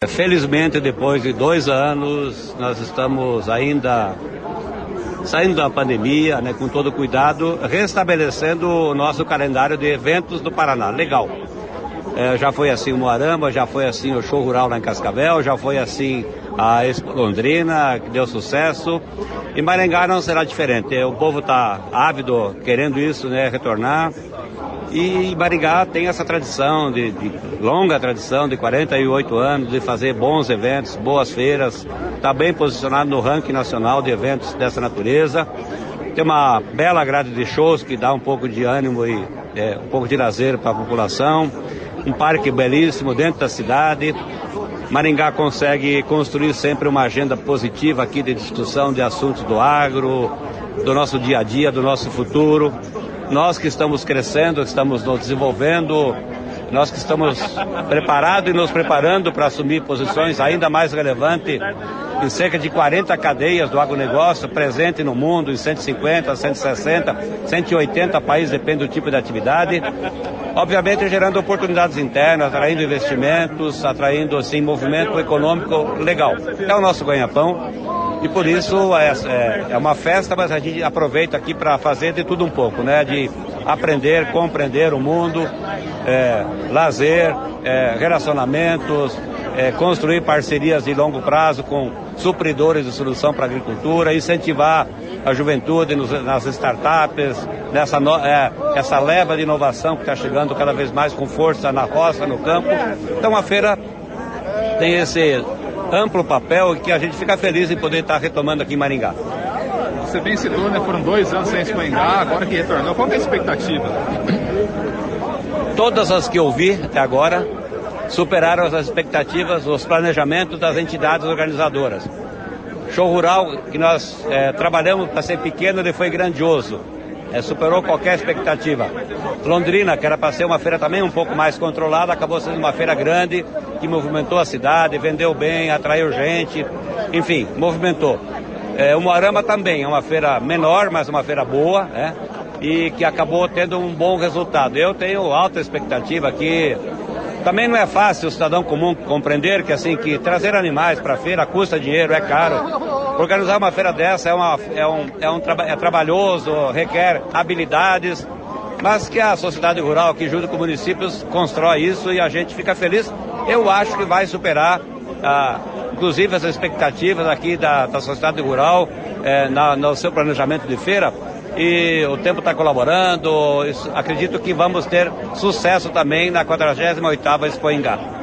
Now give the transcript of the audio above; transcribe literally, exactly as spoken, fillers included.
Felizmente, depois de dois anos, nós estamos ainda saindo da pandemia, né, com todo cuidado, restabelecendo o nosso calendário de eventos do Paraná. Legal. É, já foi assim o Moarama, já foi assim o Show Rural lá em Cascavel, já foi assim a Expo Londrina, que deu sucesso. E Maringá não será diferente. O povo está ávido, querendo isso, né, retornar. E Maringá tem essa tradição, de, de longa tradição, de quarenta e oito anos, de fazer bons eventos, boas feiras. Está bem posicionado no ranking nacional de eventos dessa natureza. Tem uma bela grade de shows que dá um pouco de ânimo e é, um pouco de lazer para a população. Um parque belíssimo dentro da cidade. Maringá consegue construir sempre uma agenda positiva aqui de discussão de assuntos do agro, do nosso dia a dia, do nosso futuro. Nós que estamos crescendo, estamos nos desenvolvendo, nós que estamos preparados e nos preparando para assumir posições ainda mais relevantes em cerca de quarenta cadeias do agronegócio presente no mundo, em cento e cinquenta, cento e sessenta, cento e oitenta países, depende do tipo de atividade. Obviamente gerando oportunidades internas, atraindo investimentos, atraindo assim, movimento econômico legal. É o nosso ganha-pão. E por isso é, é, é uma festa, mas a gente aproveita aqui para fazer de tudo um pouco, né? De aprender, compreender o mundo, é, lazer, é, relacionamentos, é, construir parcerias de longo prazo com supridores de solução para a agricultura, incentivar a juventude nos, nas startups, nessa no, é, essa leva de inovação que está chegando cada vez mais com força na roça, no campo. Então a feira tem esse amplo papel e que a gente fica feliz em poder estar retomando aqui em Maringá. Você bem citou, né? Foram dois anos sem Expo Maringá, agora que retornou. Qual que é a expectativa? Todas as que eu vi até agora superaram as expectativas, os planejamentos das entidades organizadoras. Show Rural, que nós é, trabalhamos para ser pequeno, ele foi grandioso. É, superou qualquer expectativa. Londrina, que era para ser uma feira também um pouco mais controlada, acabou sendo uma feira grande, que movimentou a cidade, vendeu bem, atraiu gente, enfim, movimentou. É, o Moarama também é uma feira menor, mas uma feira boa, né? E que acabou tendo um bom resultado. Eu tenho alta expectativa aqui. Também não é fácil o cidadão comum compreender que assim que trazer animais para a feira custa dinheiro, é caro. Organizar uma feira dessa é, uma, é, um, é, um, é trabalhoso, requer habilidades, mas que a sociedade rural aqui junto com municípios constrói isso e a gente fica feliz. Eu acho que vai superar, ah, inclusive, as expectativas aqui da, da sociedade rural eh, na, no seu planejamento de feira. E o tempo está colaborando, isso, acredito que vamos ter sucesso também na quadragésima oitava Expo Maringá.